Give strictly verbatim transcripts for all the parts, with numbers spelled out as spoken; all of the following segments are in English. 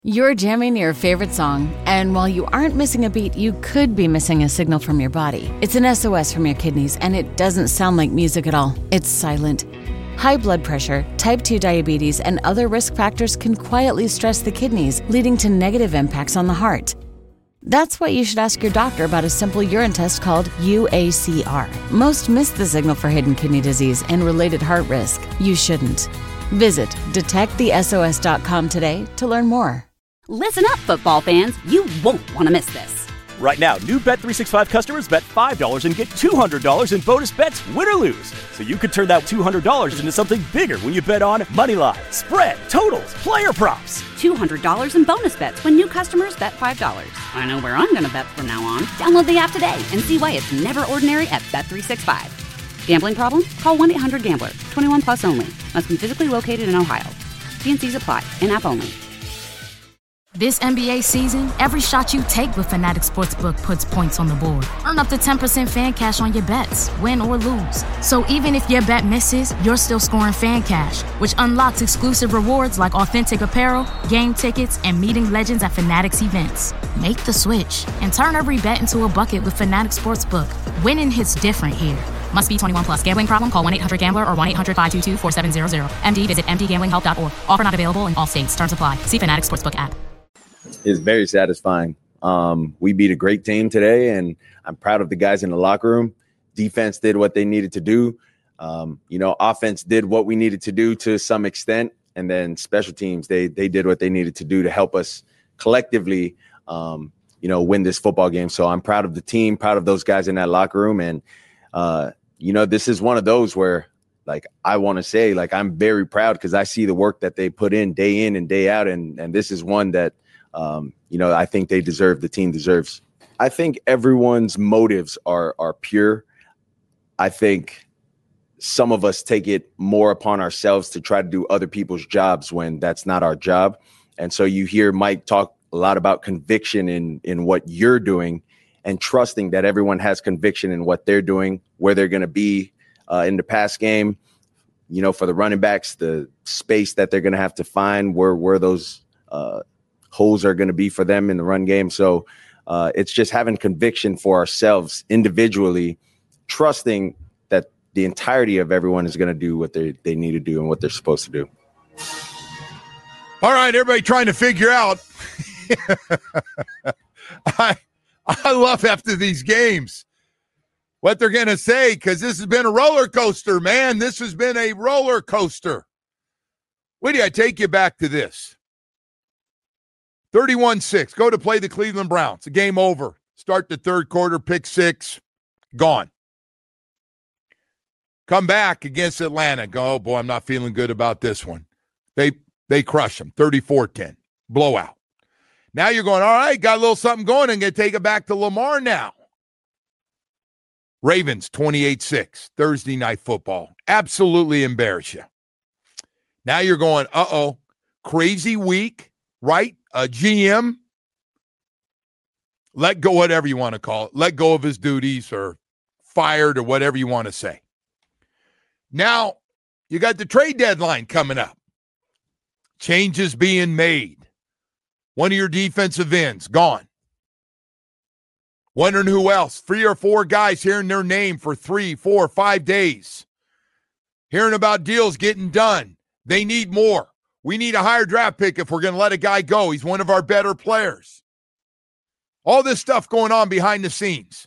You're jamming your favorite song, and while you aren't missing a beat, you could be missing a signal from your body. It's an S O S from your kidneys, and it doesn't sound like music at all. It's silent. High blood pressure, type two diabetes, and other risk factors can quietly stress the kidneys, leading to negative impacts on the heart. That's why you should ask your doctor about a simple urine test called U A C R. Most miss the signal for hidden kidney disease and related heart risk. You shouldn't. Visit detect the S O S dot com today to learn more. Listen up, football fans. You won't want to miss this. Right now, new Bet three sixty-five customers bet five dollars and get two hundred dollars in bonus bets, win or lose. So you could turn that two hundred dollars into something bigger when you bet on money line, spread, totals, player props. two hundred dollars in bonus bets when new customers bet five dollars. I know where I'm going to bet from now on. Download the app today and see why it's never ordinary at Bet three sixty-five. Gambling problem? Call one eight hundred gambler. twenty-one plus only. Must be physically located in Ohio. T and C's apply. In-app only. This N B A season, every shot you take with Fanatics Sportsbook puts points on the board. Earn up to ten percent fan cash on your bets, win or lose. So even if your bet misses, you're still scoring fan cash, which unlocks exclusive rewards like authentic apparel, game tickets, and meeting legends at Fanatics events. Make the switch and turn every bet into a bucket with Fanatics Sportsbook. Winning hits different here. Must be twenty-one plus. Gambling problem? Call one eight hundred gambler or one eight hundred five two two four seven zero zero. M D visit m d gambling help dot org. Offer not available in all states. Terms apply. See Fanatics Sportsbook app. Is very satisfying. Um, we beat a great team today, and I'm proud of the guys in the locker room. Defense did what they needed to do. Um, you know, offense did what we needed to do to some extent, and then special teams, they they did what they needed to do to help us collectively, um, you know, win this football game. So I'm proud of the team, proud of those guys in that locker room, and uh, you know, this is one of those where, like, I want to say, like, I'm very proud because I see the work that they put in day in and day out, and and this is one that. Um, you know, I think they deserve, the team deserves. I think everyone's motives are are pure. I think some of us take it more upon ourselves to try to do other people's jobs when that's not our job. And so you hear Mike talk a lot about conviction in in what you're doing and trusting that everyone has conviction in what they're doing, where they're going to be uh, in the pass game, you know, for the running backs, the space that they're going to have to find, where, where those uh holes are going to be for them in the run game. So uh, it's just having conviction for ourselves individually, trusting that the entirety of everyone is going to do what they, they need to do and what they're supposed to do. All right, everybody trying to figure out. I I love after these games what they're going to say, because this has been a roller coaster, man. This has been a roller coaster. Woody, I take you back to this. thirty-one six, go to play the Cleveland Browns. The game over. Start the third quarter, pick six, gone. Come back against Atlanta. Go, oh, boy, I'm not feeling good about this one. They they crush them, thirty-four ten, blowout. Now you're going, all right, got a little something going and going to take it back to Lamar now. Ravens, twenty-eight six, Thursday night football. Absolutely embarrass you. Now you're going, uh-oh, crazy week, right? A G M, let go, whatever you want to call it, let go of his duties or fired or whatever you want to say. Now, you got the trade deadline coming up. Changes being made. One of your defensive ends, gone. Wondering who else. Three or four guys hearing their name for three, four, five days. Hearing about deals getting done. They need more. We need a higher draft pick if we're going to let a guy go. He's one of our better players. All this stuff going on behind the scenes.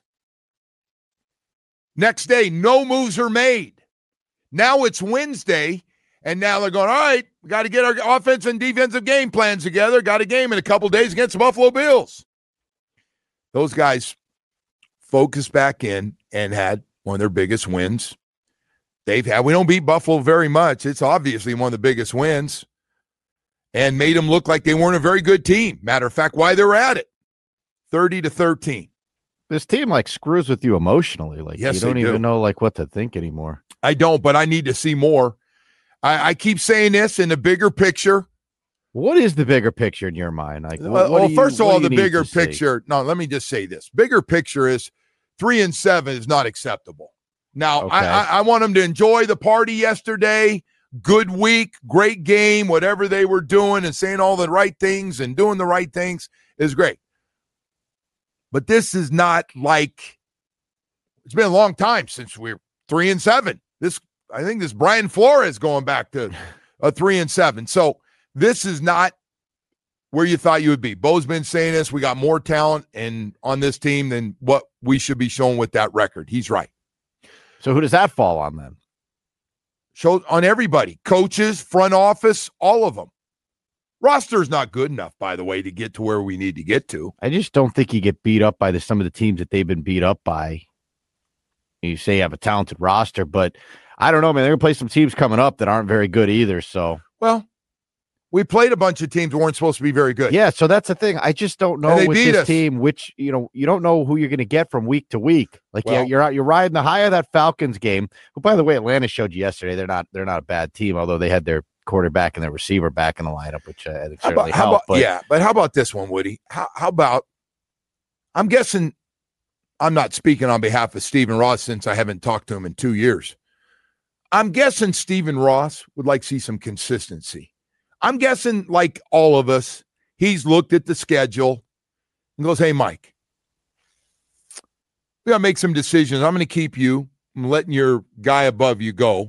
Next day, no moves are made. Now it's Wednesday, and now they're going, all right, we got to get our offense and defensive game plans together. Got a game in a couple days against the Buffalo Bills. Those guys focused back in and had one of their biggest wins they've had. We don't beat Buffalo very much. It's obviously one of the biggest wins. And made them look like they weren't a very good team. Matter of fact, why they were at it. thirty to thirteen. This team, like, screws with you emotionally. Like, yes, you don't do. even know, like, what to think anymore. I don't, but I need to see more. I, I keep saying this in the bigger picture. What is the bigger picture in your mind? Like, well, what, what well you, first of all, the bigger to picture. see? No, let me just say this. Bigger picture is three and seven is not acceptable. Now, Okay. I, I, I want them to enjoy the party yesterday, good week, great game, whatever they were doing and saying all the right things and doing the right things is great. But this is not like, it's been a long time since we're three and seven. This, I think this Brian Flores going back to a three and seven. So this is not where you thought you would be. Bo's been saying this. We got more talent and on this team than what we should be showing with that record. He's right. So who does that fall on then? Show on everybody, coaches, front office, all of them. Roster's not good enough, by the way, to get to where we need to get to. I just don't think you get beat up by the, some of the teams that they've been beat up by. You say you have a talented roster, but I don't know, man. They're going to play some teams coming up that aren't very good either. So, well, we played a bunch of teams that weren't supposed to be very good. Yeah, so that's the thing. I just don't know with this us. team, which, you know, you don't know who you're going to get from week to week. Like, well, you're, you're you're riding the high of that Falcons game. Who, by the way, Atlanta showed you yesterday. They're not they're not a bad team, although they had their quarterback and their receiver back in the lineup, which uh, it certainly how about, helped. But, yeah, but how about this one, Woody? How, how about, I'm guessing, I'm not speaking on behalf of Stephen Ross since I haven't talked to him in two years. I'm guessing Stephen Ross would like to see some consistency. I'm guessing, like all of us, he's looked at the schedule and goes, hey, Mike, we got to make some decisions. I'm going to keep you. I'm letting your guy above you go.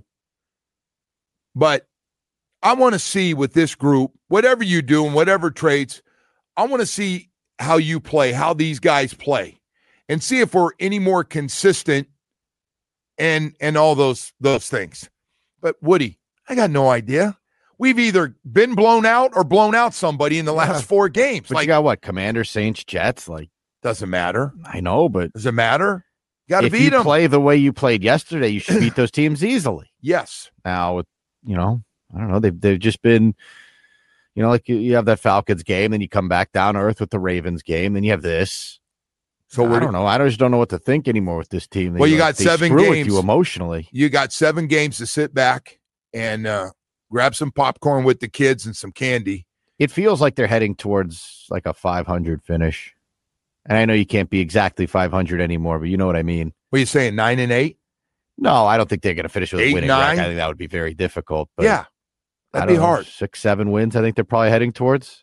But I want to see with this group, whatever you do and whatever traits, I want to see how you play, how these guys play, and see if we're any more consistent and and all those those things. But, Woody, I got no idea. We've either been blown out or blown out somebody in the last yeah. four games. But like, you got what? Commanders, Saints, Jets? Like, doesn't matter. I know, but does it matter? You got to beat them. If you play the way you played yesterday, you should beat those teams easily. Yes. Now, you know, I don't know. They've they've just been, you know, like you, you have that Falcons game, then you come back down to earth with the Ravens game, then you have this. So I don't know. I just don't know what to think anymore with this team. They, well, you like, got seven games. With you emotionally. You got seven games to sit back and uh, grab some popcorn with the kids and some candy. It feels like they're heading towards like a five hundred finish. And I know you can't be exactly five hundred anymore, but you know what I mean. What are you saying, nine and eight? No, I don't think they're going to finish with eight, a winning nine? record. I think that would be very difficult. But yeah, that'd be know, hard. Six, seven wins, I think they're probably heading towards.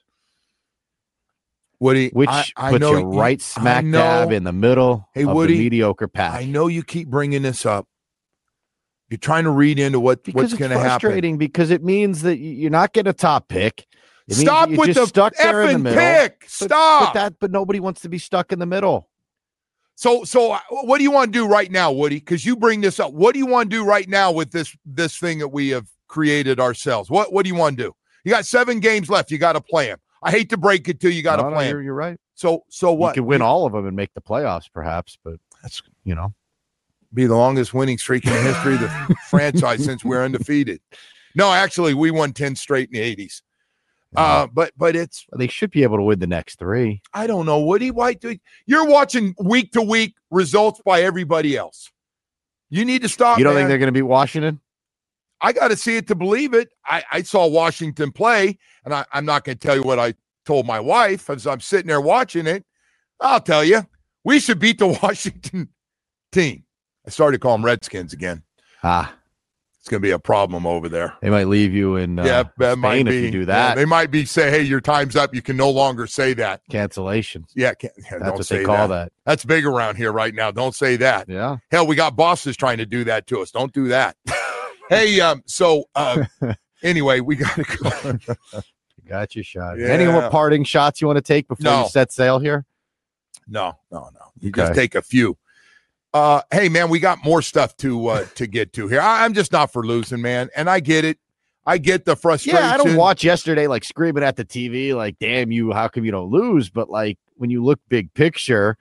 Woody, Which I, I puts know, you right smack know, dab in the middle hey, of Woody, the mediocre path. I know you keep bringing this up. You're trying to read into what, what's going to happen. It's frustrating because it means that you're not getting a top pick. It Stop means with just the stuck there in the middle. pick. But, Stop. But, that, but nobody wants to be stuck in the middle. So, so what do you want to do right now, Woody? Because you bring this up. What do you want to do right now with this this thing that we have created ourselves? What What do you want to do? You got seven games left. You got to play them. I hate to break it to you. You got to no, play no, them. you're, you're right. So, so what? You could win all of them and make the playoffs, perhaps. But that's you know, be the longest winning streak in the history of the franchise since we're undefeated. No, actually, we won ten straight in the eighties. Uh, but but it's they should be able to win the next three. I don't know, Woody. Why do you're watching week to week results by everybody else? You need to stop. You don't man. think they're going to beat Washington? I got to see it to believe it. I, I saw Washington play, and I, I'm not going to tell you what I told my wife as I'm sitting there watching it. I'll tell you, we should beat the Washington team. I started to call them Redskins again. Ah. It's going to be a problem over there. They might leave you in uh, yeah, that Spain might be, if you do that. Yeah, they might be say, hey, your time's up. You can no longer say that. Cancellation. Yeah, can't, yeah that's don't what say they call that. that. That's big around here right now. Don't say that. Yeah. Hell, we got bosses trying to do that to us. Don't do that. Hey, um, so uh, anyway, we got to go. You got your shot. Yeah. Any more parting shots you want to take before no. you set sail here? No, no, no. You okay. just take a few. Uh, hey, man, we got more stuff to uh, to get to here. I, I'm just not for losing, man. And I get it. I get the frustration. Yeah, I don't watch yesterday like screaming at the T V like, damn you, how come you don't lose? But like when you look big picture,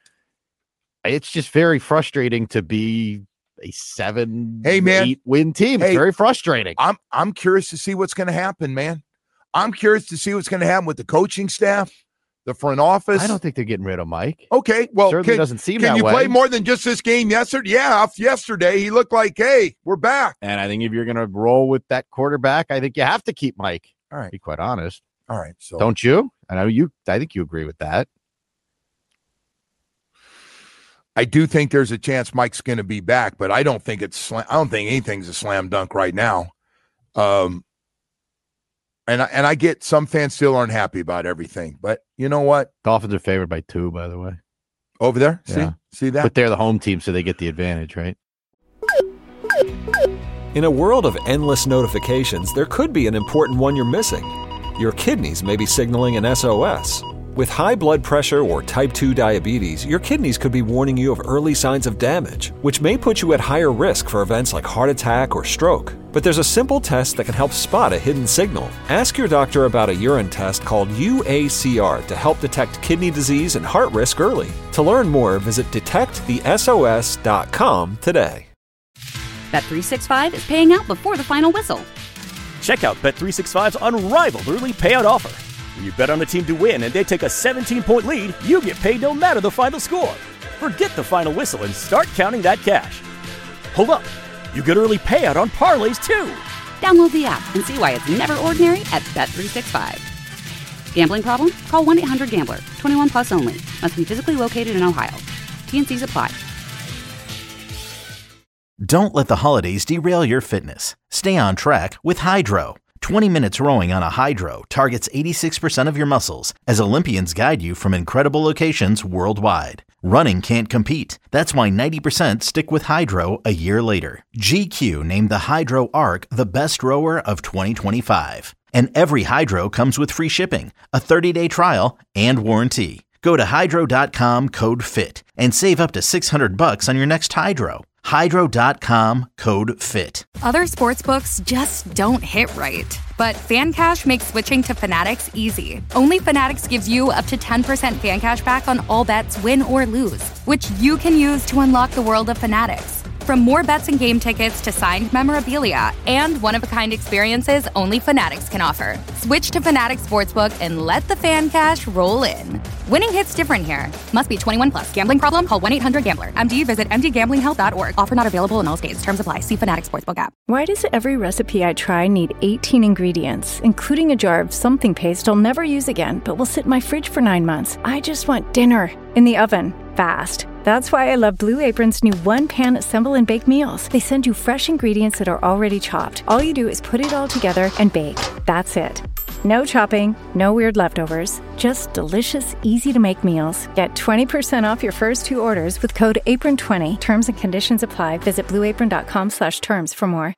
it's just very frustrating to be a seven, hey, man. eight win team. It's hey, very frustrating. I'm I'm curious to see what's going to happen, man. I'm curious to see what's going to happen with the coaching staff, the front office. I don't think they're getting rid of Mike. Okay, well, certainly can, doesn't seem can that you way. play more than just this game yesterday? Yeah, off yesterday he looked like, hey, we're back. And I think if you're going to roll with that quarterback, I think you have to keep Mike. All right, to be quite honest. All right, so don't you? I know you. I think you agree with that. I do think there's a chance Mike's going to be back, but I don't think it's. Slam, I don't think anything's a slam dunk right now. Um, and I, and I get some fans still aren't happy about everything, but you know what? Dolphins are favored by two, by the way. Over there? See? Yeah. See that? But they're the home team, so they get the advantage, right? In a world of endless notifications, there could be an important one you're missing. Your kidneys may be signaling an S O S. With high blood pressure or type two diabetes, your kidneys could be warning you of early signs of damage, which may put you at higher risk for events like heart attack or stroke. But there's a simple test that can help spot a hidden signal. Ask your doctor about a urine test called U A C R to help detect kidney disease and heart risk early. To learn more, visit detect the S O S dot com today. Bet three sixty-five is paying out before the final whistle. Check out Bet three sixty-five's unrivaled early payout offer. When you bet on a team to win and they take a seventeen-point lead, you get paid no matter the final score. Forget the final whistle and start counting that cash. Hold up. You get early payout on parlays, too. Download the app and see why it's never ordinary at Bet three sixty-five. Gambling problem? Call one eight hundred gambler. twenty-one plus only. Must be physically located in Ohio. T N Cs apply. Don't let the holidays derail your fitness. Stay on track with Hydro. twenty minutes rowing on a Hydro targets eighty-six percent of your muscles as Olympians guide you from incredible locations worldwide. Running can't compete. That's why ninety percent stick with Hydro a year later. G Q named the Hydro Arc the best rower of twenty twenty-five. And every Hydro comes with free shipping, a thirty-day trial, and warranty. Go to hydro dot com, code FIT, and save up to six hundred bucks on your next Hydro. hydro dot com, code FIT. Other sportsbooks just don't hit right. But FanCash makes switching to Fanatics easy. Only Fanatics gives you up to ten percent FanCash back on all bets, win or lose, which you can use to unlock the world of Fanatics. From more bets and game tickets to signed memorabilia and one-of-a-kind experiences only Fanatics can offer. Switch to Fanatics Sportsbook and let the FanCash roll in. Winning hits different here. Must be twenty-one plus. Gambling problem? Call one eight hundred gambler. M D visit m d gambling health dot org. Offer not available in all states. Terms apply. See Fanatics Sportsbook app. Why does every recipe I try need eighteen ingredients, including a jar of something paste I'll never use again, but will sit in my fridge for nine months? I just want dinner in the oven, fast. That's why I love Blue Apron's new one-pan assemble and bake meals. They send you fresh ingredients that are already chopped. All you do is put it all together and bake. That's it. No chopping, no weird leftovers, just delicious, easy-to-make meals. Get twenty percent off your first two orders with code apron twenty. Terms and conditions apply. Visit blue apron dot com slash terms for more.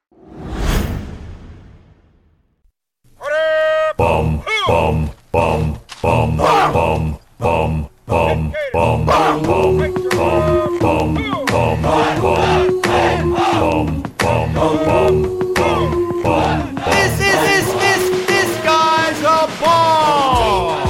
Bum, bum, bum, bum, bum, bum. Bum, bum, bum, bum, bum, bum, bum, bum, bum, bum, bum, bum, bum. This is this this this guy's a ball.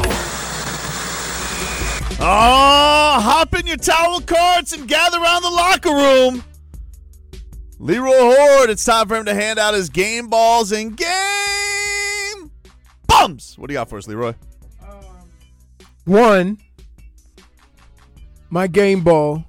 Oh, hop in your towel carts and gather around the locker room. Leroy Horde, it's time for him to hand out his game balls and game bums. What do you got for us, Leroy? One. My game ball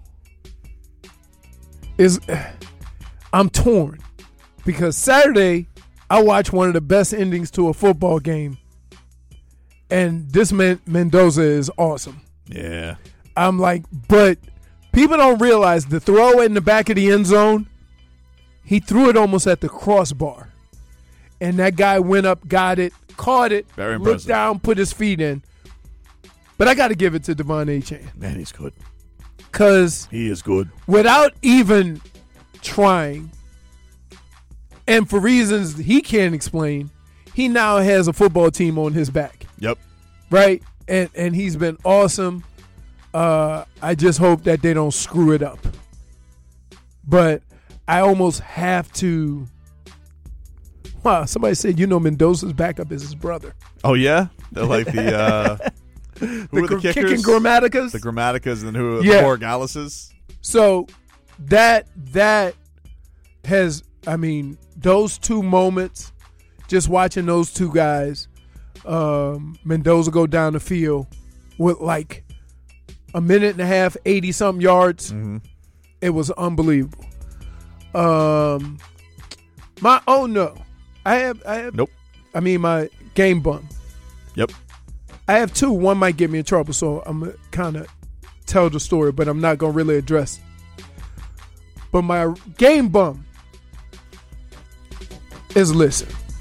is, I'm torn because Saturday I watched one of the best endings to a football game, and this man Mendoza is awesome. Yeah. I'm like, but people don't realize the throw in the back of the end zone, he threw it almost at the crossbar, and that guy went up, got it, caught it, Very looked impressive. down, put his feet in. But I got to give it to Devon Achane. Man, he's good. Because he is good. Without even trying, and for reasons he can't explain, he now has a football team on his back. Yep. Right? And and he's been awesome. Uh, I just hope that they don't screw it up. But I almost have to. Wow, somebody said, you know, Mendoza's backup is his brother. Oh, yeah? They're like the. Uh, Who the are the kickers? Kicking Grammaticas? The Grammaticas and who yeah. the Borgalises. So that that has, I mean, those two moments, just watching those two guys, um, Mendoza go down the field with like a minute and a half, eighty-something yards. Mm-hmm. It was unbelievable. Um, my, oh, no. I have, I have. Nope. I mean, my game bum. Yep. I have two. One might get me in trouble, so I'm going to kind of tell the story, but I'm not going to really address it. But my game bum is, listen,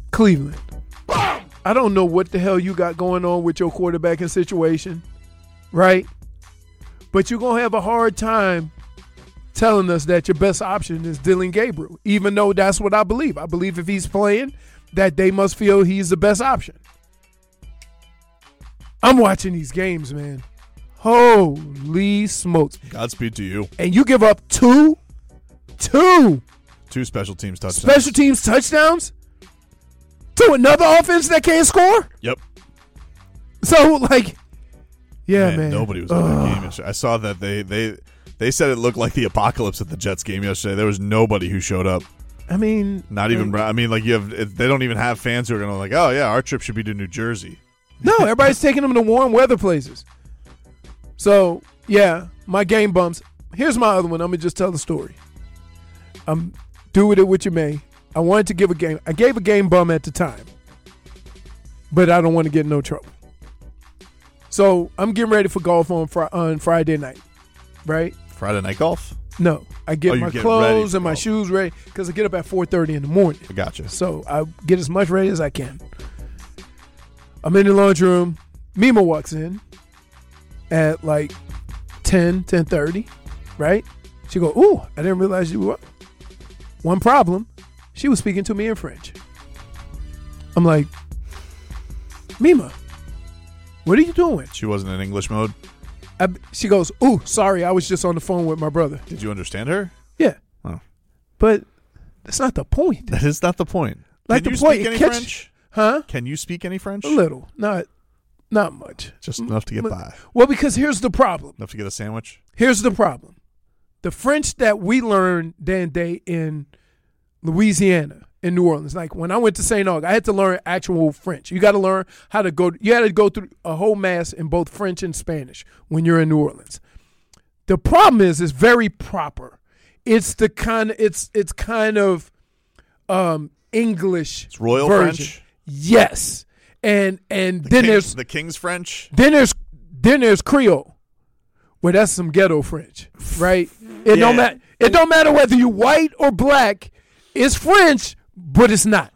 Cleveland. I don't know what the hell you got going on with your quarterbacking situation, right? But you're going to have a hard time telling us that your best option is Dillon Gabriel, even though that's what I believe. I believe if he's playing, that they must feel he's the best option. I'm watching these games, man. Holy smokes. Godspeed to you. And you give up two, two. Two special teams touchdowns. Special teams touchdowns? To another offense that can't score? Yep. So, like, yeah, man. man. Nobody was in that game yesterday. I saw that they, they they said it looked like the apocalypse at the Jets game yesterday. There was nobody who showed up. I mean. Not even, I mean, like, you have. They don't even have fans who are going to, like, oh, yeah, our trip should be to New Jersey. No, everybody's taking them to warm weather places. So, yeah, my game bumps. Here's my other one. I'm going to just tell the story. I'm do with it what you may. I wanted to give a game. I gave a game bum at the time, but I don't want to get in no trouble. So I'm getting ready for golf on fr- on Friday night, right? Friday night golf? No, I get oh, my clothes and my golf. shoes ready because I get up at four thirty in the morning. I gotcha. So I get as much ready as I can. I'm in the laundry room. Mima walks in at like ten, ten thirty, right? She go, ooh, I didn't realize you were up. One problem. She was speaking to me in French. I'm like, Mima, what are you doing? She wasn't in English mode? I, she goes, ooh, sorry, I was just on the phone with my brother. Did you understand her? Yeah. Oh. But that's not the point. That is not the point. Like Can the you point, speak any catch, French? Huh? Can you speak any French? A little. Not not much. Just enough to get by. Well, because here's the problem. Enough to get a sandwich? Here's the problem. The French that we learned that day in Louisiana, in New Orleans. Like when I went to Saint Aug, I had to learn actual French. You got to learn how to go. You had to go through a whole mass in both French and Spanish when you're in New Orleans. The problem is, it's very proper. It's the kind. Of, it's it's kind of um, English. It's Royal version. French. Yes, and and the then King, there's the King's French. Then there's then there's Creole. Well, that's some ghetto French, right? It yeah. don't matter. It don't matter whether you white or black. It's French, but it's not.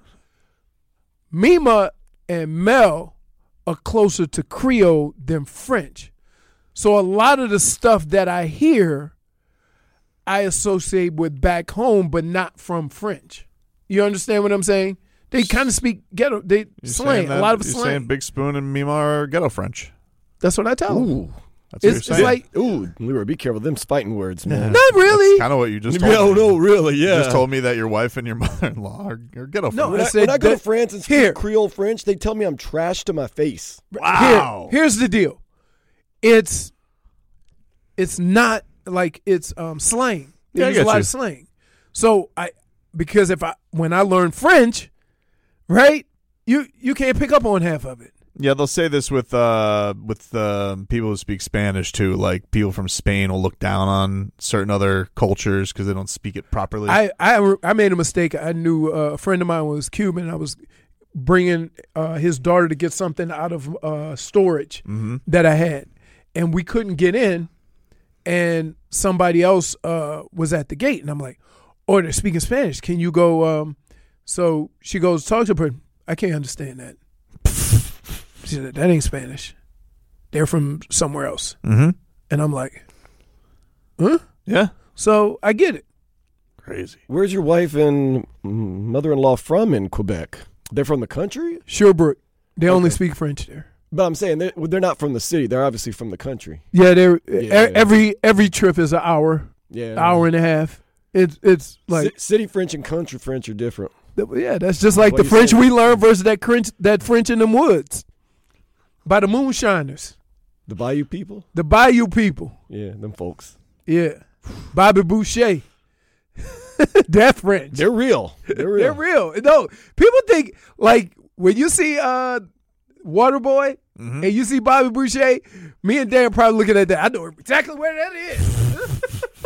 Mima and Mel are closer to Creole than French. So a lot of the stuff that I hear, I associate with back home, but not from French. You understand what I'm saying? They kind of speak ghetto. They You're slang, that, a lot of you're slang. saying Big Spoon and Mima are ghetto French. That's what I tell them. Ooh. That's it's, what it's like, ooh, Leroy, be careful. Them's fighting words, man. Not really. Kind of what you just told no, me. No, really, yeah. You just told me that your wife and your mother-in-law are, are ghetto No, French. When I, said when I go that- to France and speak here. Creole French, they tell me I'm trash to my face. Wow. Here, here's the deal. It's it's not like it's um, slang. They Yeah, I use a get lot you. of slang. So I because if I when I learn French, right, you you can't pick up on half of it. Yeah, they'll say this with uh, with uh, people who speak Spanish too. Like people from Spain will look down on certain other cultures because they don't speak it properly. I, I, I made a mistake. I knew uh, a friend of mine was Cuban. I was bringing uh, his daughter to get something out of uh, storage mm-hmm. that I had, and we couldn't get in, and somebody else uh, was at the gate, and I'm like, "Oh, they're speaking Spanish. Can you go?" Um, so she goes, "Talk to her." I can't understand that. She said, "That ain't Spanish. They're from somewhere else." Mm-hmm. And I'm like, "Huh?" Yeah. So I get it. Crazy. Where's your wife and mother-in-law from in Quebec? They're from the country? Sherbrooke. They Okay. only speak French there. But I'm saying they're, they're not from the city. They're obviously from the country. Yeah, they're Yeah, e- yeah. every every trip is an hour, Yeah. hour and a half. It's it's like C- city French and country French are different. yeah, that's just like What the you French saying? we learned versus that French that French in them woods by the moonshiners, The Bayou people? the Bayou people. Yeah, them folks. Yeah, Bobby Boucher. That French. They're real. They're real. They're real. No, people think like when you see uh Waterboy Mm-hmm. and you see Bobby Boucher, me and Dan probably looking at that. I know exactly where that is.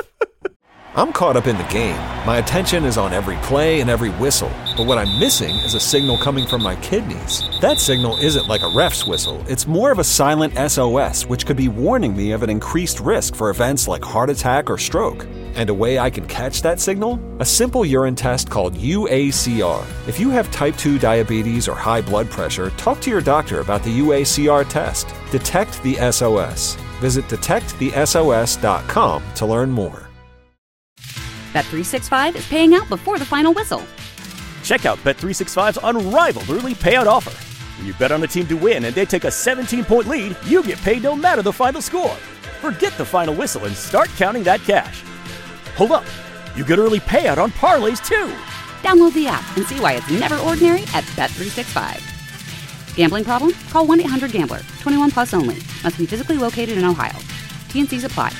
I'm caught up in the game. My attention is on every play and every whistle. But what I'm missing is a signal coming from my kidneys. That signal isn't like a ref's whistle. It's more of a silent S O S, which could be warning me of an increased risk for events like heart attack or stroke. And a way I can catch that signal? A simple urine test called U A C R. If you have type two diabetes or high blood pressure, talk to your doctor about the U A C R test. Detect the S O S. Visit detect the S O S dot com to learn more. Bet three sixty-five is paying out before the final whistle. Check out Bet three sixty-five's unrivaled early payout offer. When you bet on a team to win and they take a seventeen-point lead, you get paid no matter the final score. Forget the final whistle and start counting that cash. Hold up. You get early payout on parlays, too. Download the app and see why it's never ordinary at Bet three sixty-five. Gambling problem? Call one eight hundred gambler. twenty-one plus only. Must be physically located in Ohio. T and C's apply.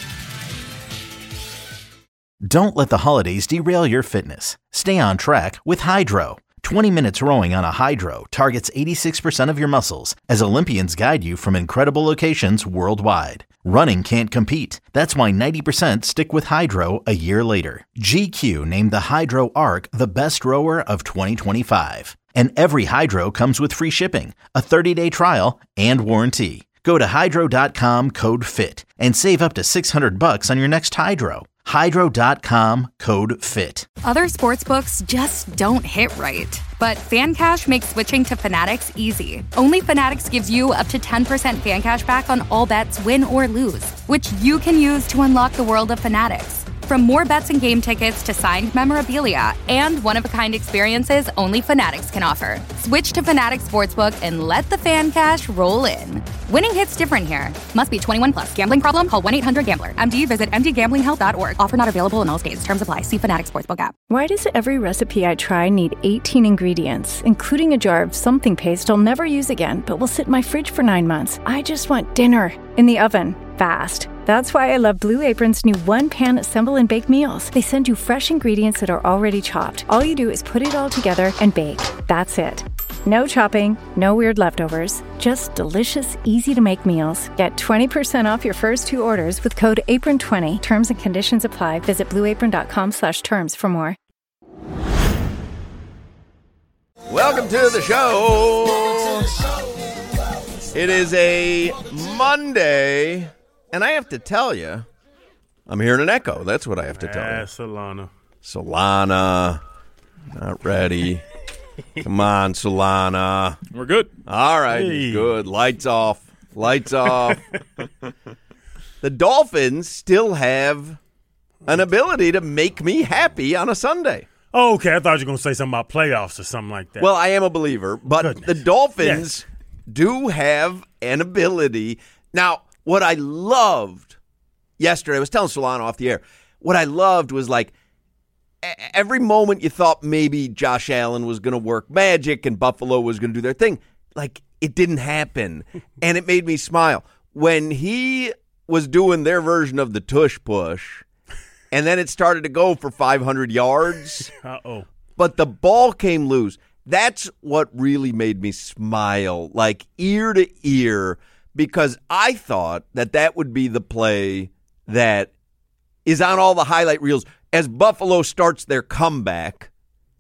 Don't let the holidays derail your fitness. Stay on track with Hydro. twenty minutes rowing on a Hydro targets eighty-six percent of your muscles as Olympians guide you from incredible locations worldwide. Running can't compete. That's why ninety percent stick with Hydro a year later. G Q named the Hydro Arc the best rower of twenty twenty-five. And every Hydro comes with free shipping, a thirty-day trial, and warranty. Go to hydro dot com, code FIT, and save up to six hundred bucks on your next Hydro. hydro dot com, code FIT. Other sportsbooks just don't hit right. But FanCash makes switching to Fanatics easy. Only Fanatics gives you up to ten percent fan cash back on all bets, win or lose, which you can use to unlock the world of Fanatics. From more bets and game tickets to signed memorabilia and one-of-a-kind experiences only Fanatics can offer. Switch to Fanatics Sportsbook and let the fan cash roll in. Winning hits different here. Must be twenty-one plus. Gambling problem? Call one eight hundred gambler. M D visit m d gambling health dot org. Offer not available in all states. Terms apply. See Fanatics Sportsbook app. Why does every recipe I try need eighteen ingredients, including a jar of something paste I'll never use again, but will sit in my fridge for nine months? I just want dinner in the oven, fast. That's why I love Blue Apron's new one-pan assemble and bake meals. They send you fresh ingredients that are already chopped. All you do is put it all together and bake. That's it. No chopping, no weird leftovers, just delicious, easy-to-make meals. Get twenty percent off your first two orders with code apron twenty. Terms and conditions apply. Visit blue apron dot com slash terms for more. Welcome to the show. It is a Monday, and I have to tell you, I'm hearing an echo. That's what I have to tell ah, you. Solana. Solana, not ready. Come on, Solana. We're good. All right, hey. Good. Lights off. Lights off. The Dolphins still have an ability to make me happy on a Sunday. Oh, okay. I thought you were going to say something about playoffs or something like that. Well, I am a believer, but Goodness. the Dolphins yes. do have an ability. Now, what I loved yesterday, I was telling Solana off the air, what I loved was like, every moment you thought maybe Josh Allen was going to work magic and Buffalo was going to do their thing, like it didn't happen. And it made me smile. When he was doing their version of the tush push, and then it started to go for five hundred yards, Uh-oh. but the ball came loose. That's what really made me smile, like ear to ear, because I thought that that would be the play that is on all the highlight reels. As Buffalo starts their comeback,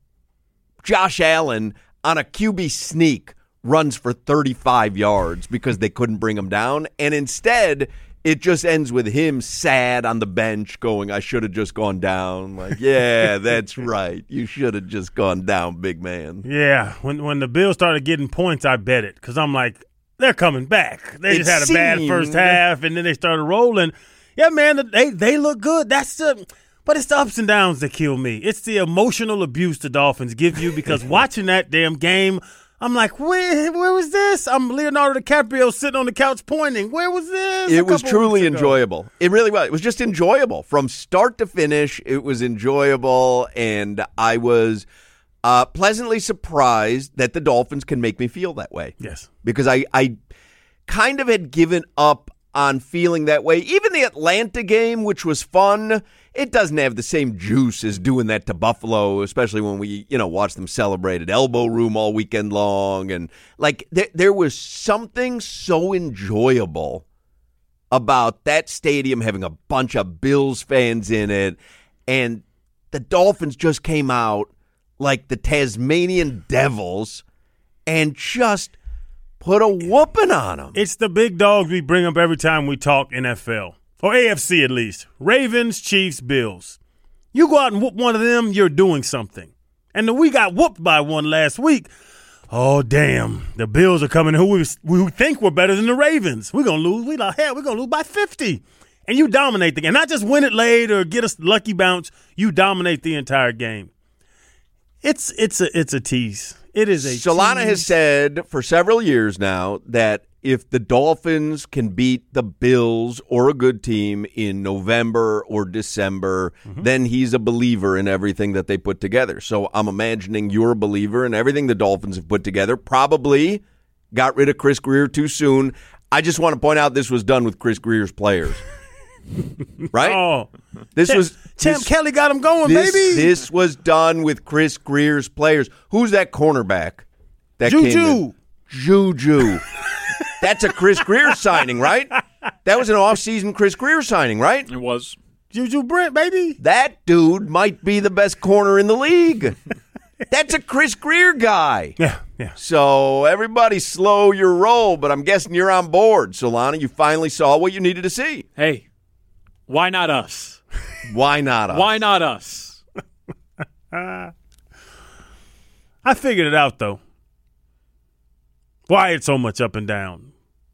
Josh Allen on a Q B sneak runs for thirty-five yards because they couldn't bring him down. And instead, it just ends with him sad on the bench going, I should have just gone down. Like, yeah, that's right. You should have just gone down, big man. Yeah, when when the Bills started getting points, I bet it because I'm like, they're coming back. They It just had a seemed- bad first half, and then they started rolling. Yeah, man, they, they look good. That's the – but it's the ups and downs that kill me. It's the emotional abuse the Dolphins give you because watching that damn game, I'm like, where where was this? I'm Leonardo DiCaprio sitting on the couch pointing. Where was this? It was truly enjoyable. It really was. It was just enjoyable. From start to finish, it was enjoyable, and I was uh, pleasantly surprised that the Dolphins can make me feel that way. Yes. Because I, I kind of had given up on feeling that way. Even the Atlanta game, which was fun, it doesn't have the same juice as doing that to Buffalo, especially when we, you know, watched them celebrate at Elbow Room all weekend long. And, like, there, there was something so enjoyable about that stadium having a bunch of Bills fans in it. And the Dolphins just came out like the Tasmanian Devils and just put a whooping on them. It's the big dogs we bring up every time we talk N F L. or A F C at least. Ravens, Chiefs, Bills. You go out and whoop one of them, you're doing something. And then we got whooped by one last week. Oh, damn. The Bills are coming who we, we think we're better than the Ravens. We're going to lose. We like, hell, we're going to lose by fifty. And you dominate the game. Not just win it late or get a lucky bounce. You dominate the entire game. It's it's a it's a tease. It is a Solana tease. has said for several years now that if the Dolphins can beat the Bills or a good team in November or December, mm-hmm. then he's a believer in everything that they put together. So I'm imagining you're a believer in everything the Dolphins have put together. Probably got rid of Chris Grier too soon. I just want to point out this was done with Chris Grier's players. Right? Oh, this Champ, was Champ this, Kelly got him going, this, baby. This was done with Chris Grier's players. Who's that cornerback? That Juju. Came in? Juju. That's a Chris Grier signing, right? That was an off-season Chris Grier signing, right? It was. Juju Brent, baby. That dude might be the best corner in the league. That's a Chris Grier guy. Yeah, yeah. So everybody slow your roll, but I'm guessing you're on board, Solana. You finally saw what you needed to see. Hey. Why not us? Why not us? Why not us? I figured it out, though. Why it's so much up and down.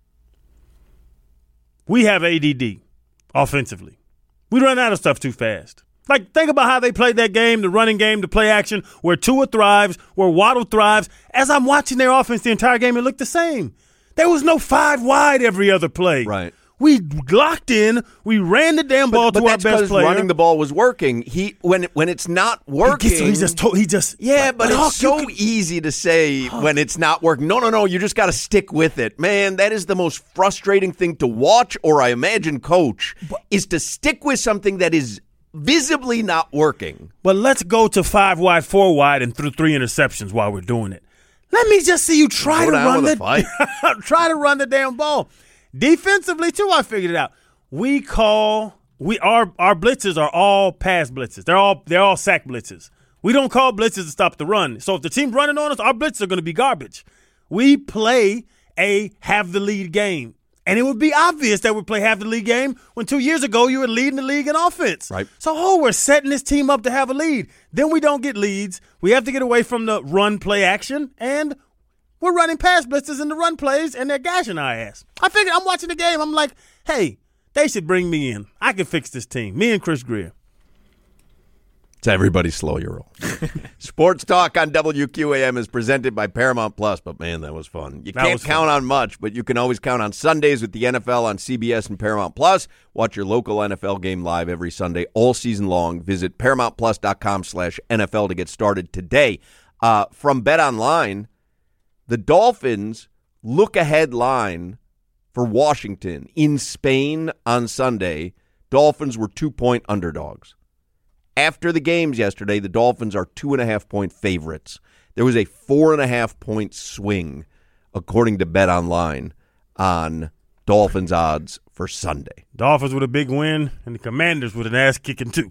We have A D D offensively. We run out of stuff too fast. Like, think about how they played that game, the running game, the play action, where Tua thrives, where Waddle thrives. As I'm watching their offense the entire game, it looked the same. There was no five wide every other play. Right. We locked in. We ran the damn ball but, to but our best player. Running the ball was working. He when when it's not working, he, gets, he just told, he just yeah. like, but, but it's Hawk, so can, easy to say Hawk. when it's not working. No, no, no. You just got to stick with it, man. That is the most frustrating thing to watch, or I imagine coach but, is to stick with something that is visibly not working. But let's go to five wide, four wide, and through three interceptions while we're doing it. Let me just see you try go to run the fight. try to run the damn ball. Defensively too, I figured it out. We call we our our blitzes are all pass blitzes. They're all they're all sack blitzes. We don't call blitzes to stop the run. So if the team's running on us, our blitzes are going to be garbage. We play a have the lead game. And it would be obvious that we play half the league game when two years ago you were leading the league in offense. Right. So, oh, we're setting this team up to have a lead. Then we don't get leads. We have to get away from the run play action, and we're running pass blitzes in the run plays, and they're gashing our ass. I figured I'm watching the game. I'm like, hey, they should bring me in. I can fix this team. Me and Chris Grier. It's everybody slow your roll. Sports Talk on W Q A M is presented by Paramount Plus, but man, that was fun. You that can't count fun. on much, but you can always count on Sundays with the N F L on C B S and Paramount Plus. Watch your local N F L game live every Sunday all season long. Visit ParamountPlus.com slash NFL to get started today. Uh, from BetOnline, the Dolphins look-ahead line for Washington in Spain on Sunday. Dolphins were two-point underdogs. After the games yesterday, the Dolphins are two-and-a-half-point favorites. There was a four-and-a-half-point swing, according to BetOnline, on Dolphins odds for Sunday. Dolphins with a big win, and the Commanders with an ass-kicking, too.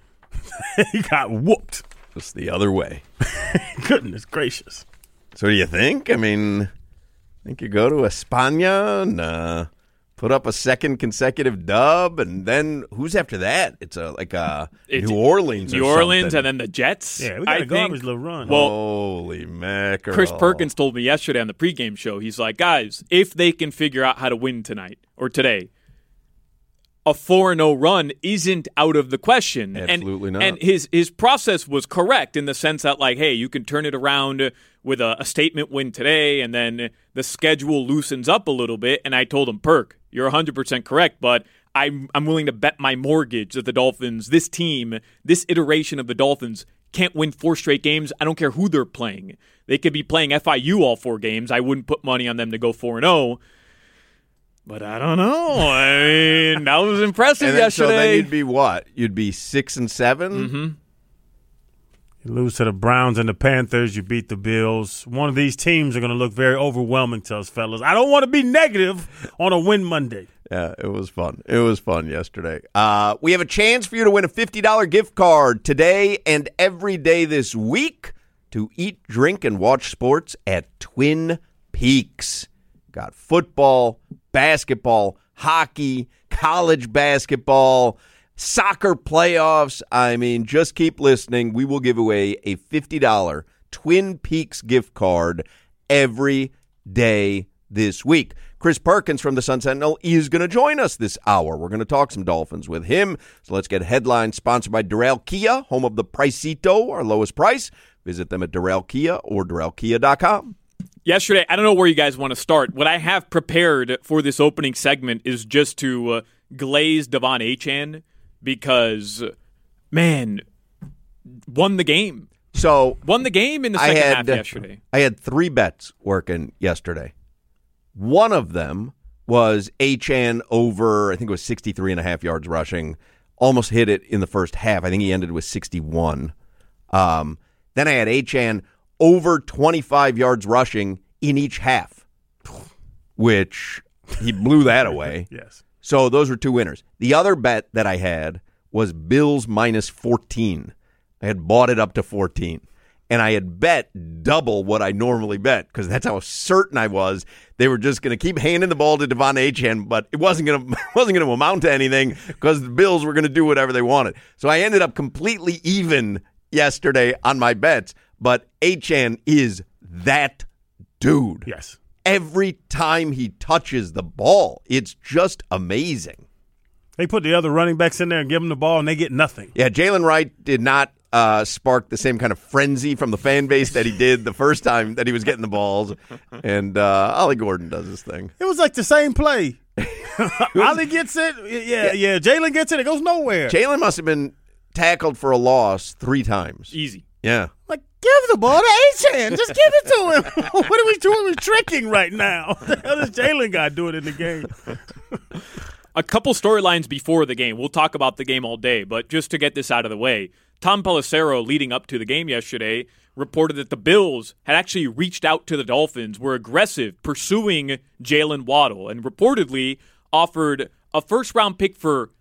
He got whooped. Just the other way. Goodness gracious. So do you think? I mean, I think you go to España and uh, put up a second consecutive dub, and then who's after that? It's a like a it's New Orleans, New or Orleans, something. and then the Jets. Yeah, we got I a garbage think, little run. Well, holy mackerel! Chris Perkins told me yesterday on the pregame show. He's like, guys, if they can figure out how to win tonight or today, a four and oh run isn't out of the question. Absolutely and, not. And his his process was correct in the sense that, like, hey, you can turn it around with a, a statement win today, and then the schedule loosens up a little bit. And I told him, Perk, you're one hundred percent correct, but I'm, I'm willing to bet my mortgage that the Dolphins, this team, this iteration of the Dolphins, can't win four straight games. I don't care who they're playing. They could be playing F I U all four games. I wouldn't put money on them to go four and oh. But I don't know. I mean, that was impressive and then, yesterday. So then you'd be what? You'd be six and seven? Mm-hmm. You lose to the Browns and the Panthers. You beat the Bills. One of these teams are going to look very overwhelming to us, fellas. I don't want to be negative on a win Monday. Yeah, it was fun. It was fun yesterday. Uh, we have a chance for you to win a fifty dollars gift card today and every day this week to eat, drink, and watch sports at Twin Peaks. Got football, basketball, hockey, college basketball, soccer playoffs. I mean, just keep listening. We will give away a fifty dollars Twin Peaks gift card every day this week. Chris Perkins from the Sun Sentinel is going to join us this hour. We're going to talk some Dolphins with him. So let's get headlines sponsored by Doral Kia, home of the Pricito, our lowest price. Visit them at Doral Kia or Doral Kia dot com. Yesterday, I don't know where you guys want to start. What I have prepared for this opening segment is just to uh, glaze Devon Achane because, man, won the game. So won the game in the second had, half yesterday. I had three bets working yesterday. One of them was Achane over, I think it was sixty-three and a half yards rushing. Almost hit it in the first half. I think he ended with sixty-one. Um, then I had Achane over twenty-five yards rushing in each half, which he blew that away. Yes. So those were two winners. The other bet that I had was Bills minus fourteen. I had bought it up to fourteen. And I had bet double what I normally bet because that's how certain I was they were just going to keep handing the ball to Devon Achane, but it wasn't going to wasn't going to amount to anything because the Bills were going to do whatever they wanted. So I ended up completely even yesterday on my bets. But Achane is that dude. Yes. Every time he touches the ball, it's just amazing. They put the other running backs in there and give them the ball, and they get nothing. Yeah, Jalen Wright did not uh, spark the same kind of frenzy from the fan base that he did the first time that he was getting the balls. And uh, Ollie Gordon does his thing. It was like the same play. Ollie gets it. Yeah, yeah. yeah. Jalen gets it. It goes nowhere. Jalen must have been tackled for a loss three times. Easy. Yeah. Like, give the ball to Achane. Just give it to him. What are we doing? We're tricking right now. What the hell is Jalen guy doing in the game? A couple storylines before the game. We'll talk about the game all day, but just to get this out of the way, Tom Pelissero, leading up to the game yesterday, reported that the Bills had actually reached out to the Dolphins, were aggressive, pursuing Jalen Waddle, and reportedly offered a first-round pick for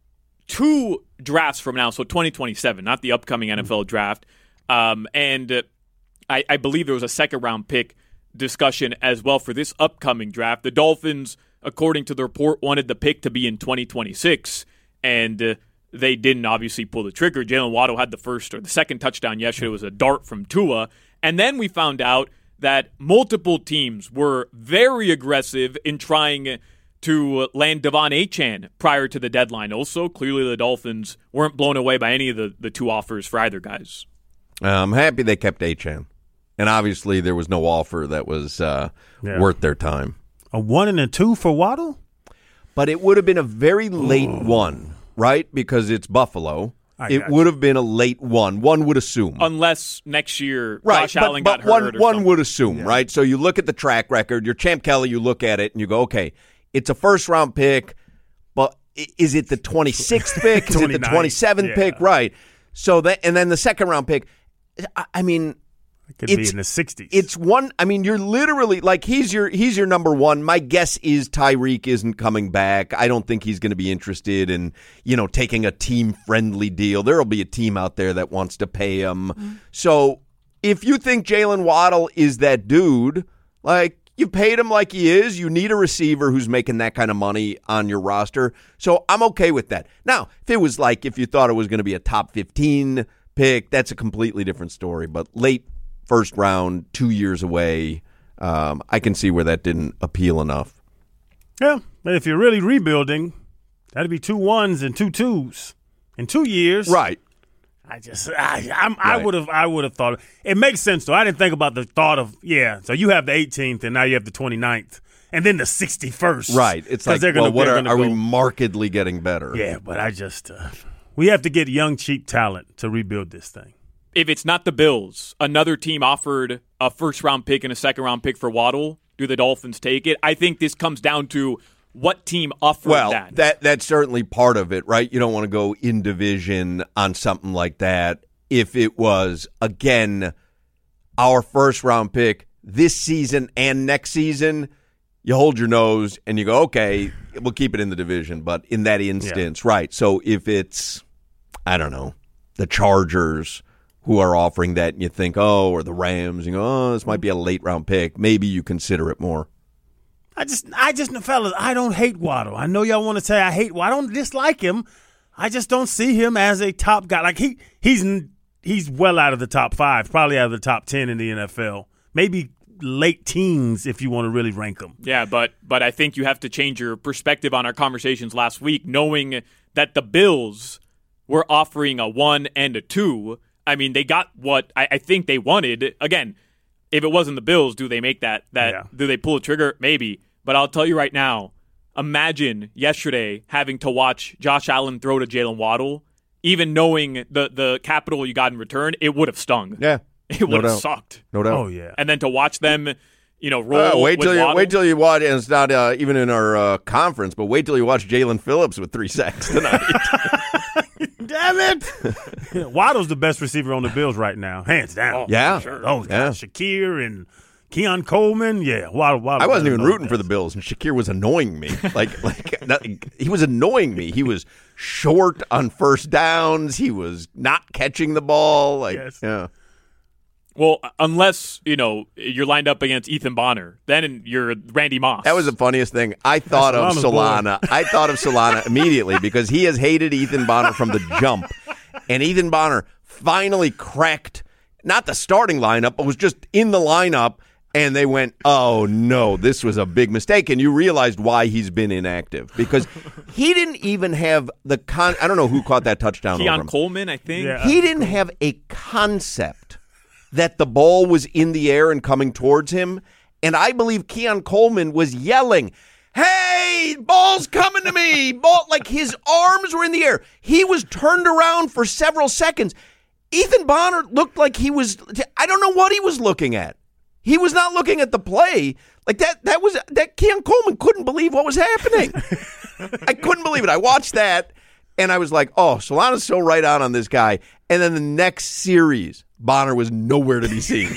two drafts from now, so twenty twenty-seven, not the upcoming N F L draft. Um, and uh, I, I believe there was a second-round pick discussion as well for this upcoming draft. The Dolphins, according to the report, wanted the pick to be in twenty twenty-six, and uh, they didn't obviously pull the trigger. Jalen Waddle had the first or the second touchdown yesterday. It was a dart from Tua. And then we found out that multiple teams were very aggressive in trying to land Devon Achane prior to the deadline. Also, clearly the Dolphins weren't blown away by any of the, the two offers for either guys. I'm happy they kept Achane. And obviously there was no offer that was uh, yeah. worth their time. A one and a two for Waddle? But it would have been a very late Ooh. one, right? Because it's Buffalo. I it would have been a late one. One would assume. Unless next year right, Josh but, Allen but got one, hurt or One something. would assume, yeah. right? So you look at the track record. You're Champ Kelly. You look at it and you go, okay, it's a first-round pick, but is it the twenty-sixth pick? Is it the twenty-seventh yeah. pick? Right. So that, and then the second-round pick, I mean – It could it's, be in the sixties. It's one. I mean, you're literally like he's your he's your number one. My guess is Tyreek isn't coming back. I don't think he's going to be interested in you know taking a team friendly deal. There'll be a team out there that wants to pay him. Mm-hmm. So if you think Jalen Waddle is that dude, like you paid him like he is, you need a receiver who's making that kind of money on your roster. So I'm okay with that. Now, if it was like if you thought it was going to be a top fifteen pick, that's a completely different story. But late. First round, two years away. Um, I can see where that didn't appeal enough. Yeah, but if you're really rebuilding, that'd be two ones and two twos in two years. Right. I just, I, I'm, right. I would have, I would have thought it makes sense though. I didn't think about the thought of yeah. So you have the eighteenth, and now you have the twenty-ninth, and then the sixty-first. Right. It's like, they're gonna, well, what are, are we markedly getting better? Yeah, but I just, uh, we have to get young, cheap talent to rebuild this thing. If it's not the Bills, another team offered a first-round pick and a second-round pick for Waddle. Do the Dolphins take it? I think this comes down to what team offered well, that. that that's certainly part of it, right? You don't want to go in division on something like that. If it was, again, our first-round pick this season and next season, you hold your nose and you go, okay, we'll keep it in the division. But in that instance, yeah. right, so if it's, I don't know, the Chargers – who are offering that, and you think, oh, or the Rams, you go, oh, this might be a late-round pick. Maybe you consider it more. I just, I just, fellas, I don't hate Waddle. I know y'all want to say I hate Waddle. I don't dislike him. I just don't see him as a top guy. Like he, he's, he's well out of the top five, probably out of the top ten in the N F L. Maybe late teens if you want to really rank them. Yeah, but but I think you have to change your perspective on our conversations last week, knowing that the Bills were offering a one and a two. I mean, they got what I, I think they wanted. Again, if it wasn't the Bills, do they make that? That yeah. Do they pull a trigger? Maybe. But I'll tell you right now, imagine yesterday having to watch Josh Allen throw to Jalen Waddle, even knowing the, the capital you got in return, it would have stung. Yeah. It would have sucked. No doubt. Oh, yeah. And then to watch them, you know, roll. Uh, wait with till you Waddle. wait till you watch. And it's not uh, even in our uh, conference, but wait till you watch Jalen Phillips with three sacks tonight. Damn it! Waddle's the best receiver on the Bills right now, hands down. Oh, yeah, sure. Those guys, yeah. Shakir and Keon Coleman. Yeah, Waddle. Waddle I wasn't even rooting for the Bills, and Shakir was annoying me. Like, like not, he was annoying me. He was short on first downs. He was not catching the ball. Like, yes. yeah. Well, unless, you know, you're lined up against Ethan Bonner, then you're Randy Moss. That was the funniest thing. I thought That's of Solana. I thought of Solana immediately because he has hated Ethan Bonner from the jump. And Ethan Bonner finally cracked, not the starting lineup, but was just in the lineup. And they went, oh, no, this was a big mistake. And you realized why he's been inactive. Because he didn't even have the con. I don't know who caught that touchdown Keon over him. Coleman, I think. Yeah. He didn't have a concept that the ball was in the air and coming towards him. And I believe Keon Coleman was yelling, hey, ball's coming to me. Ball, like his arms were in the air. He was turned around for several seconds. Ethan Bonner looked like he was, I don't know what he was looking at. He was not looking at the play. Like that, that was, that Keon Coleman couldn't believe what was happening. I couldn't believe it. I watched that and I was like, oh, Solana's so right on on this guy. And then the next series, Bonner was nowhere to be seen.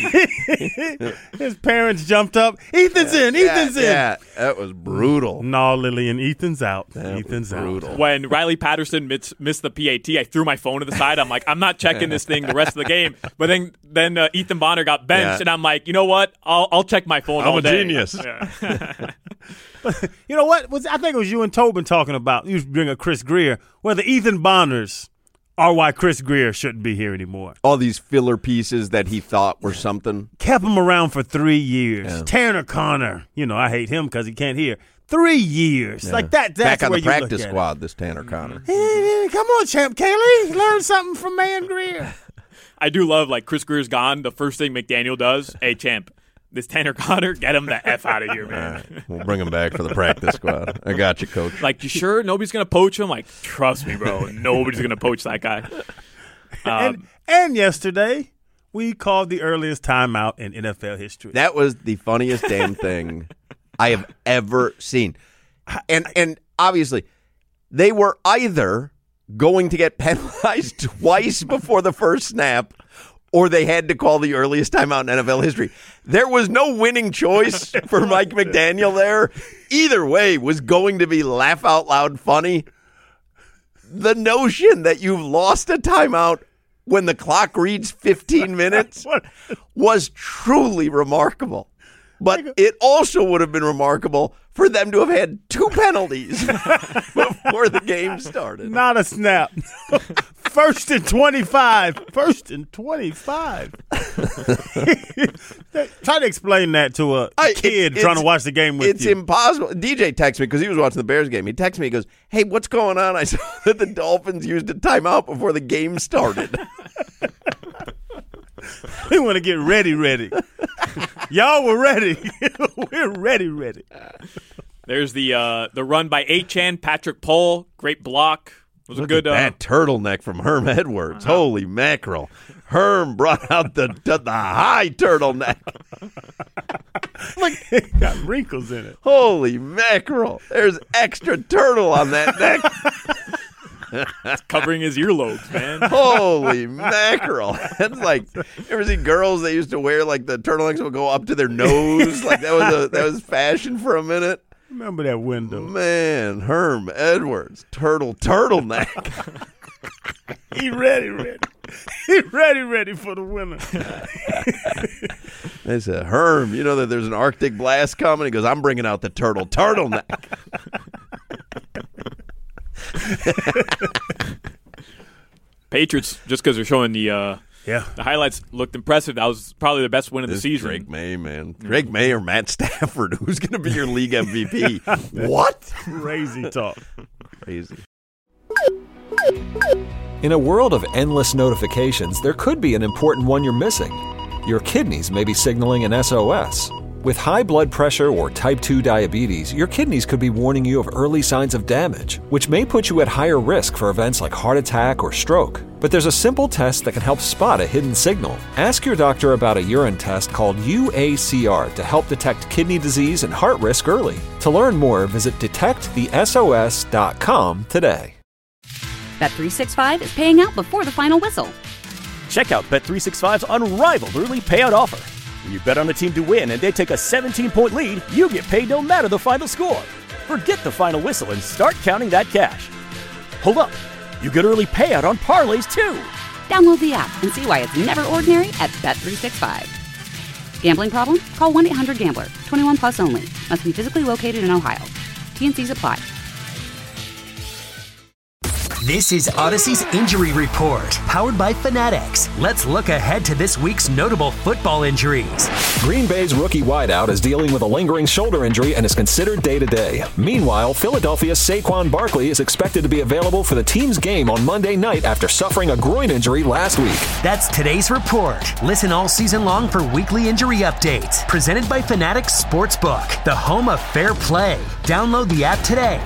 His parents jumped up. Ethan's yeah, in. Ethan's yeah, in. Yeah, that was brutal. No, Lillian, Ethan's out. That Ethan's brutal. out. When Riley Patterson missed, missed the P A T, I threw my phone to the side. I'm like, I'm not checking this thing the rest of the game. But then then uh, Ethan Bonner got benched, Yeah. and I'm like, you know what? I'll I'll check my phone I'm all a day. genius. Yeah. You know what? Was I think it was you and Tobin talking about, you bring a Chris Greer, where the Ethan Bonners are why Chris Greer shouldn't be here anymore. All these filler pieces that he thought were something. Kept him around for three years. Yeah. Tanner Connor, you know, I hate him because he can't hear. Three years. Yeah. Like that, that's Back on where the you look practice at squad, this Tanner Connor. it. Hey, come on, Champ Kaylee. Learn something from Man Greer. I do love, like, Chris Greer's gone. The first thing McDaniel does, hey, Champ, this Tanner Connor, get him the F out of here, man. Right. We'll bring him back for the practice squad. I got you, Coach. Like, you sure nobody's going to poach him? Like, trust me, bro. Nobody's going to poach that guy. Um, and, and yesterday, we called the earliest timeout in N F L history. That was the funniest damn thing I have ever seen. And and obviously, they were either going to get penalized twice before the first snap, or they had to call the earliest timeout in N F L history. There was no winning choice for Mike McDaniel there. Either way was going to be laugh out loud funny. The notion that you've lost a timeout when the clock reads fifteen minutes was truly remarkable. But it also would have been remarkable for them to have had two penalties before the game started. Not a snap. First and twenty-five. First and twenty-five. Try to explain that to a I, kid it, trying to watch the game with it's you. It's impossible. D J texted me because he was watching the Bears game. He texted me. He goes, hey, what's going on? I saw that the Dolphins used a timeout before the game started. We want to get ready, ready. Y'all were ready. We're ready, ready. There's the uh, the run by Achane, Patrick Pohl. Great block. It was Look a good. At uh, that turtleneck from Herm Edwards. Uh-huh. Holy mackerel. Herm brought out the the, the high turtleneck. Look, it got wrinkles in it. Holy mackerel. There's extra turtle on that neck. It's covering his earlobes, man. Holy mackerel. That's like, you ever see girls that used to wear like the turtlenecks would go up to their nose? Like that was a, that was fashion for a minute. Remember that window. Man, Herm Edwards, turtle turtleneck. He ready, ready. he ready, ready for the winter. There's a Herm. You know that there's an Arctic blast coming. He goes, I'm bringing out the turtle turtleneck. Patriots, just because they're showing the uh, yeah the highlights, looked impressive. That was probably the best win of the This season. Drake May, man. Drake May or Matt Stafford? Who's going to be your league M V P? What? Crazy talk. Crazy. In a world of endless notifications, there could be an important one you're missing. Your kidneys may be signaling an S O S. With high blood pressure or type two diabetes, your kidneys could be warning you of early signs of damage, which may put you at higher risk for events like heart attack or stroke. But there's a simple test that can help spot a hidden signal. Ask your doctor about a urine test called U A C R to help detect kidney disease and heart risk early. To learn more, visit detect the S O S dot com today. Bet three sixty-five is paying out before the final whistle. Check out Bet three sixty-five's unrivaled early payout offer. When you bet on a team to win and they take a seventeen-point lead, you get paid no matter the final score. Forget the final whistle and start counting that cash. Hold up. You get early payout on parlays, too. Download the app and see why it's never ordinary at Bet three sixty-five. Gambling problem? Call one eight hundred gambler. twenty-one plus only. Must be physically located in Ohio. T N Cs apply. This is Odyssey's Injury Report, powered by Fanatics. Let's look ahead to this week's notable football injuries. Green Bay's rookie wideout is dealing with a lingering shoulder injury and is considered day-to-day. Meanwhile, Philadelphia's Saquon Barkley is expected to be available for the team's game on Monday night after suffering a groin injury last week. That's today's report. Listen all season long for weekly injury updates. Presented by Fanatics Sportsbook, the home of fair play. Download the app today.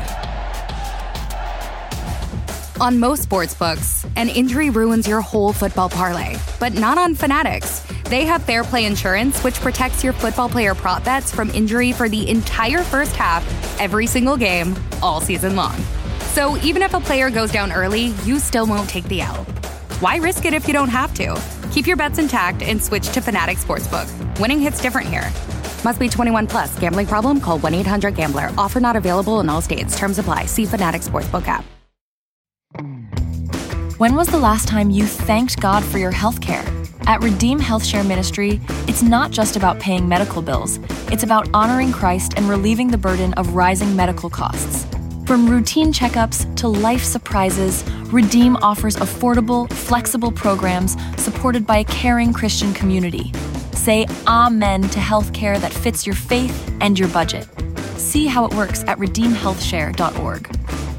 On most sportsbooks, an injury ruins your whole football parlay, but not on Fanatics. They have Fair Play Insurance, which protects your football player prop bets from injury for the entire first half, every single game, all season long. So even if a player goes down early, you still won't take the L. Why risk it if you don't have to? Keep your bets intact and switch to Fanatics Sportsbook. Winning hits different here. Must be twenty-one plus. Gambling problem? Call one eight hundred gambler. Offer not available in all states. Terms apply. See Fanatics Sportsbook app. When was the last time you thanked God for your health care? At Redeem Health Share Ministry, it's not just about paying medical bills. It's about honoring Christ and relieving the burden of rising medical costs. From routine checkups to life surprises, Redeem offers affordable, flexible programs supported by a caring Christian community. Say amen to health care that fits your faith and your budget. See how it works at redeem health share dot org.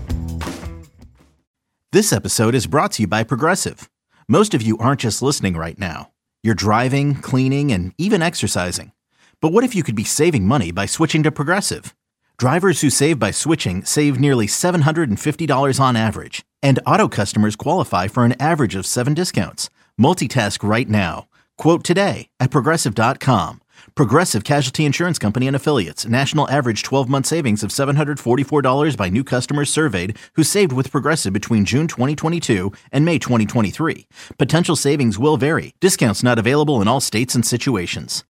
This episode is brought to you by Progressive. Most of you aren't just listening right now. You're driving, cleaning, and even exercising. But what if you could be saving money by switching to Progressive? Drivers who save by switching save nearly seven hundred fifty dollars on average. And auto customers qualify for an average of seven discounts. Multitask right now. Quote today at progressive dot com. Progressive Casualty Insurance Company and Affiliates. National average twelve-month savings of seven hundred forty-four dollars by new customers surveyed who saved with Progressive between June twenty twenty-two and May twenty twenty-three. Potential savings will vary. Discounts not available in all states and situations.